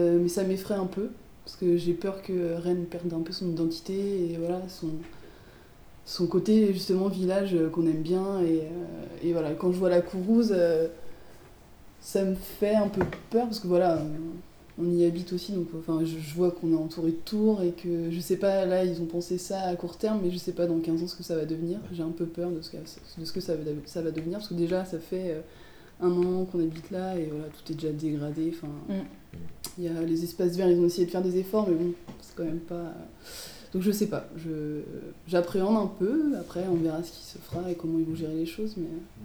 Mais ça m'effraie un peu, parce que j'ai peur que Rennes perde un peu son identité et voilà, son côté justement village qu'on aime bien. Et voilà, quand je vois la Courrouze, ça me fait un peu peur, parce que voilà, on y habite aussi, donc enfin, je vois qu'on est entouré de tours et que je sais pas, là ils ont pensé ça à court terme, mais je sais pas dans 15 ans ce que ça va devenir. J'ai un peu peur de ce que ça va devenir, parce que déjà ça fait un an qu'on habite là et voilà, tout est déjà dégradé. Enfin, il y a les espaces verts, ils ont essayé de faire des efforts, mais bon, c'est quand même pas. Donc je sais pas, j'appréhende un peu, après on verra ce qui se fera et comment ils vont gérer les choses, mais.